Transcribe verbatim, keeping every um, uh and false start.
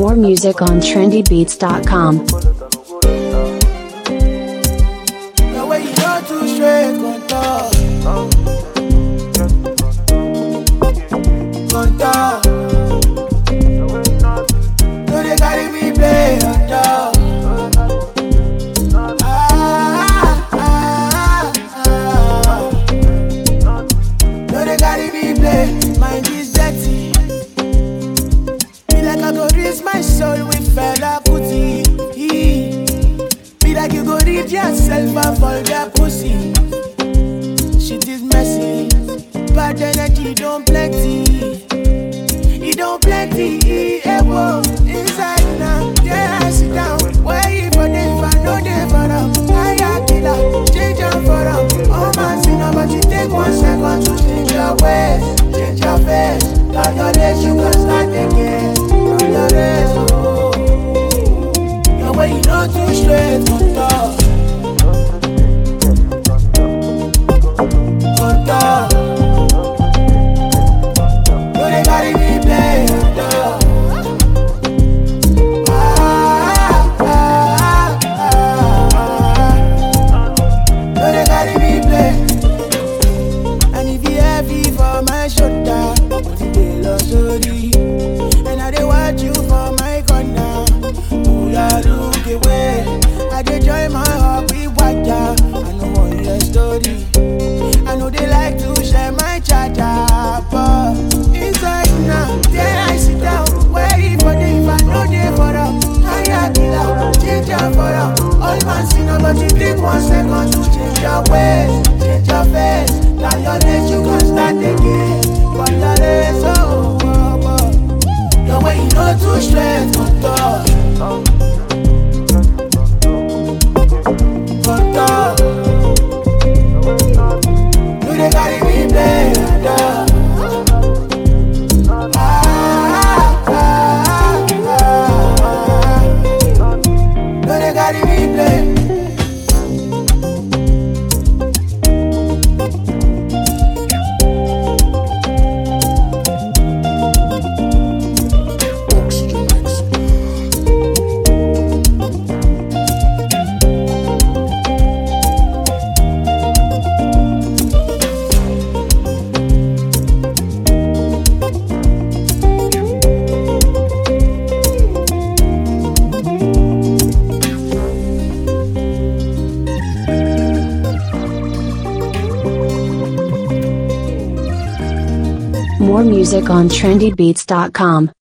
More music on trendy beats dot com. The way you go too straight, contour, contour. No, they carry me play on top. Ah, ah, ah. No, they carry me play. Mind is dirty. Be like I go reach my soul with fella putty. Be like you go read yourself and fall that pussy. Shit is messy. Bad energy don't plenty. It don't plenty. Eh, whoa. Inside now, yeah, I sit down. Where you for this, if I know they for them. I got killer, change up for them. Oh man, see now, but you take one second to change your ways, change your face. Got your days, you can start again. Run your race, oh. Your way you know too straight, contour, contour. No, they carry me play, contour. And I dey watch you for my corner. Pull ya look away. I dey join my heart with water. I know one your story. I know they like to share my charger, but inside now, there I sit down. Waiting for them, if I know they for them. I got killer, change your for them. All man see now, but you take one second to change your ways, change your face. Now your days you can start again. But your days, oh. The way you know too straight, contour, contour. You dey carry me play, contour. Ah, ah, ah, ah. You dey carry me play. More music on trendy beats dot com.